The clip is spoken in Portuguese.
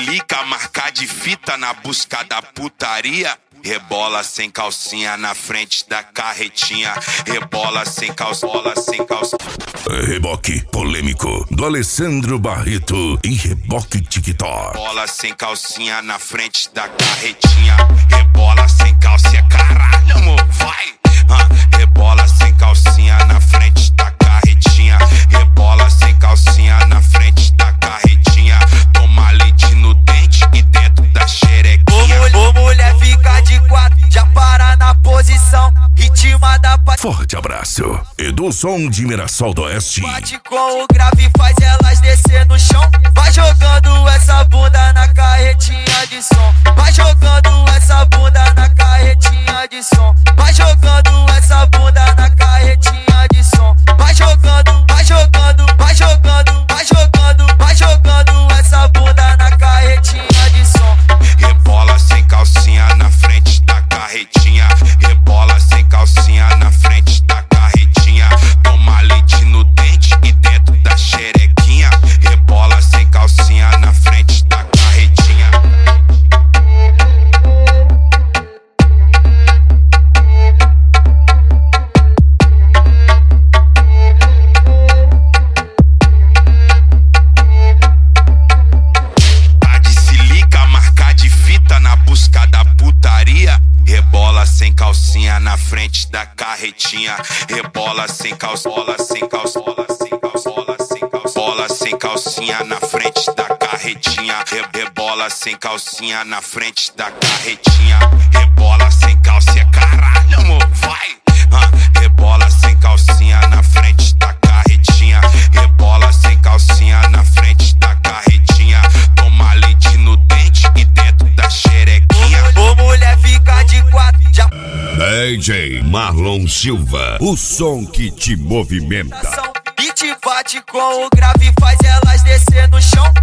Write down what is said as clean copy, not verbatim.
silica, marca de fita na busca da putaria. Rebola sem calcinha na frente da carretinha. Rebola sem calçola, sem calça. Reboque polêmico do Alessandro Barreto e Reboque TikTok. Rebola sem calcinha na frente da carretinha. Rebola sem calcinha, caralho, amor, vai. Rebola sem calcinha na frente da carretinha. Rebola sem calcinha na frente da carretinha. Toma leite no dente e dentro da xerequinha. Ô mulher, fica de quatro, já para na posição. Ritma da Forte abraço. Edulson de Mirassol do Oeste. bate com o grave, faz elas descer no chão. Vai jogando essa bunda na carretinha de som. Vai jogando essa bunda na carretinha de som. Vai jogando essa bunda na carretinha de som. Vai jogando, vai jogando, vai jogando, vai jogando, vai jogando essa bunda na carretinha de som. Rebola sem calcinha na frente da carretinha. Rebola sem calcinha na frente da carretinha. Toma leite no dente e dentro da xerequinha. Rebola sem calcinha na frente da carretinha. Tá de silica, marca de fita na busca da putaria. Rebola sem calcinha na frente da carretinha. Rebola sem calçola, sem calçola, sem calçola, sem calçola, sem calcinha na frente da carretinha. Rebola sem calcinha na frente da carretinha. Rebola sem calcinha, caralho, amor, vai. Rebola sem calcinha na frente da carretinha. Rebola sem calcinha na frente da carretinha. Toma leite no dente e dentro da xerequinha. Ô mulher, fica de quatro, já DJ Marlon Silva, o som que te movimenta. e te bate com o grave, faz elas descer no chão.